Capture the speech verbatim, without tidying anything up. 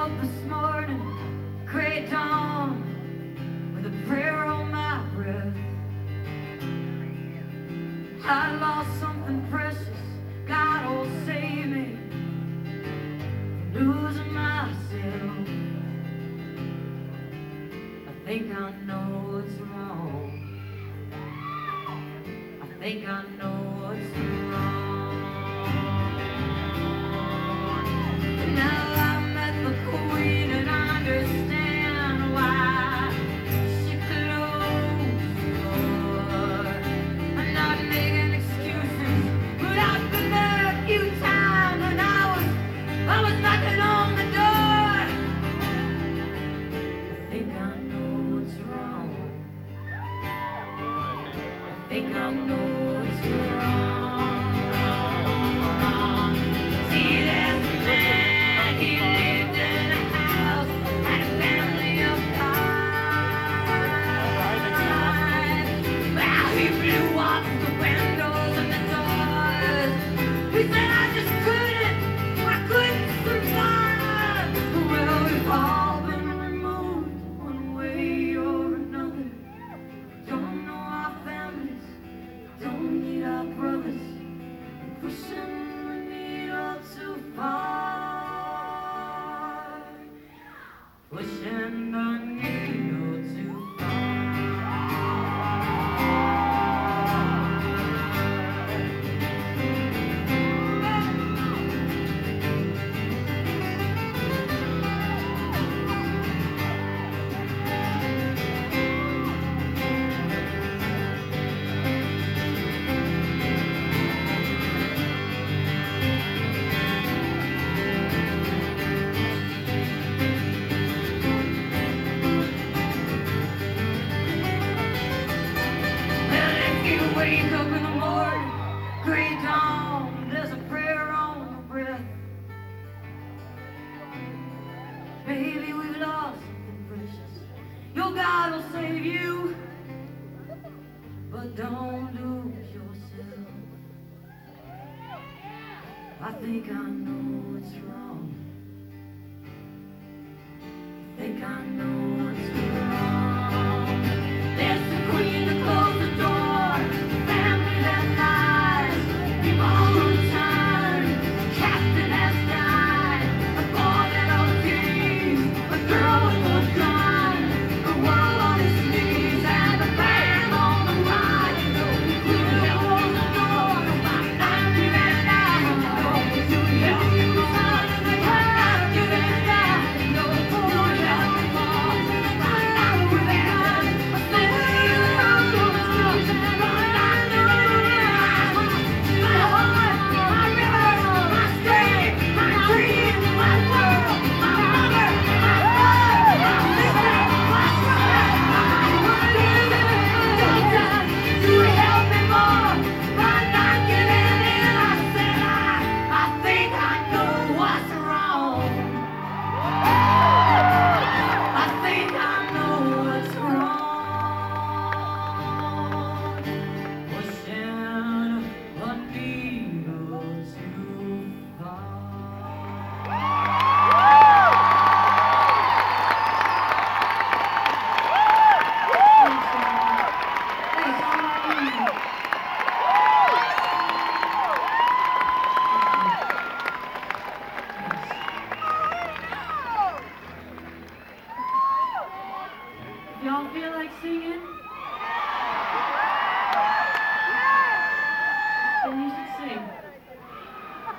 up this morning, gray dawn, with a prayer on my breath. I lost something precious, God will save me from losing myself. I think I know what's wrong. I think I know what's wrong. Now I met the queen and I understand why she closed the door. I'm not making excuses, but I've been there a few times and I was, I was knocking on the door. I think I know what's wrong. I think I know what's wrong. Pushing the needle too far. Wake up in the morning, gray dawn, there's a prayer on my breath. Baby, we've lost something precious. Your God will save you, but don't lose yourself. I think I know what's wrong. I think I know what's wrong. There's the queen to close the door. Y'all feel like singing?